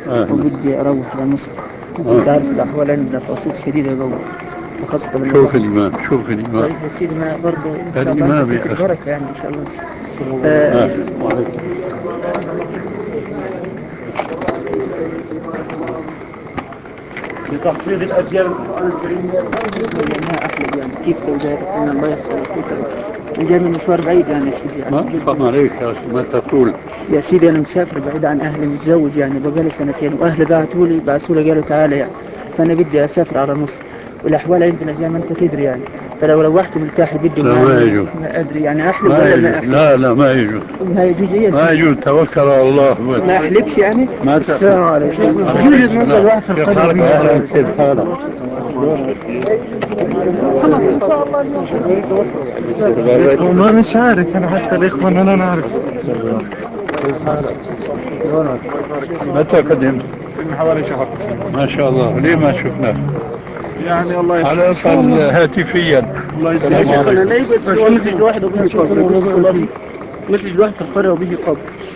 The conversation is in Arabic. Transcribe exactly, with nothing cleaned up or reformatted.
أهلا. وبدي أروح لمصر. أنت آه. عارف الأحوال عندنا في أسيوط شديدة جوا، وخاصة شوف بالمطار. الإمام، شوف الإمام. طيب يا سيدي، ما برضه إن شاء الله أنت الإمام فيك يا أخي. البركة يعني إن شاء الله. ف... آه. وعليكم. لتحفيظ الأجيال القرآن الكريم. ما أحلى يعني كيف توجيهك؟ الله يحفظك ويكرمك. أنا جاي من مشوار بعيد يعني يا سيدي، يعني ما جدا. أفهم عليك يا أخي، ما تقول. يا سيدي أنا مسافر بعيد عن أهلي، متزوج يعني بقالي سنتين، وأهلي بعثوا لي بعثوا لي قالوا تعالى يعني. فأنا بدي أسافر على مصر، والأحوال عندنا زي ما أنت تدري يعني. فلو روحت مرتاح بدهم لا ما يعني، يجوز. ما أدري يعني أحلق ما ولا يجوز، ما أحلق. لا لا ما يجوز. ما يجوز إيه يا ما سيدي؟ يجوز، توكل على الله بس. ما أحلقش يعني. ما السلام تأخذ. عليكم. عليكم يوجد مصدر السلام. واحد في كيف القرية حالك؟ وبه أهلا، قبول. كيف حالك؟ خلاص إن شاء الله اليوم. وما مش عارف انا حتى الاخوان ولا نعرف. كيف حالك؟ شلونك؟ متى قدمت؟ من حوالي شهر. ما شاء الله، ليه ما شفناك؟ يعني الله على يسر ان شاء الأقل الله. هاتفيا. الله يا السلام يجزيك. شيخنا عليكم. ليه بس هو مسجد واحد وبه قبر، يقول الصلاة به مسجد واحد في القرية وبه قبر.